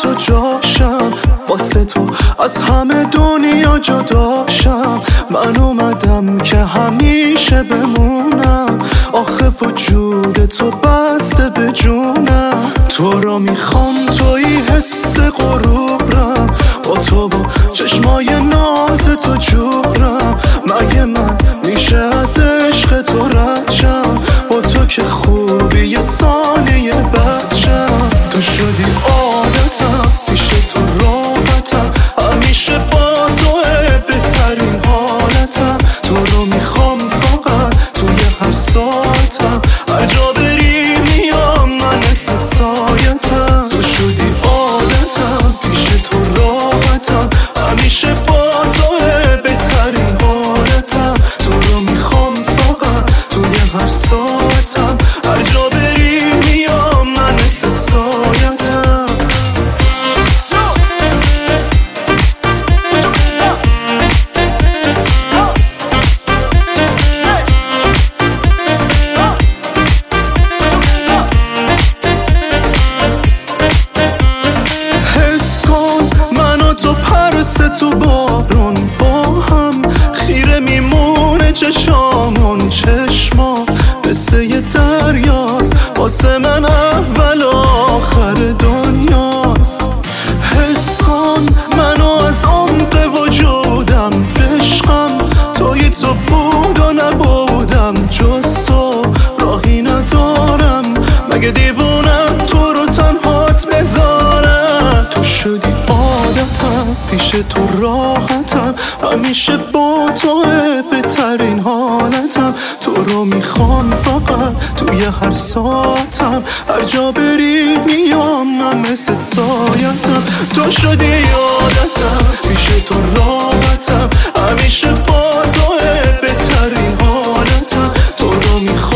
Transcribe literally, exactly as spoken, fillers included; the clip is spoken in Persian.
تو جاشم، واسه تو از همه دنیا جداشم. من اومدم که همیشه بمونم، آخه وجود تو بسته به جونم. تو را میخوام توی حس غروبرم، با تو و چشمای ناز تو جورم. مگه من میشه از عشق تو رد شم؟ با تو که خوبی یه ثانیه بد شم. تو شدی عادتم، پیش تو راحتم، همیشه با توه بهترین حالتم. تو رو میخوام فقط توی هر ساعتم، هر جا بری میام من مثل سایتم. تو شدی عادتم، پیش تو راحتم، همیشه با توه بهترین حالتم. تو رو میخوام فقط توی هر ساعتم، هر جا بری میام من مثل سایتم. حس کن من و تو پرس تو بارون با هم، خیره میمونه چشامون. چشما مثل یه دریاست، واسه من اول و آخر دنیاست. حس کن منو از عمق وجودم، عشقم توی تو بود و نبودم. جز تو راهی ندارم، مگه دیوونم تو رو تنهات بذارم. تو شدی عادتم، پیش تو راحتم، همیشه با توه بهترین حالتم. تو رو میخوام فقط توی هر ساعتم، هر جا بری میام من مثل سایتم. تو شدی عادتم، پیش تو راحتم، همیشه با توه بهترین حالتم. تو رو میخوام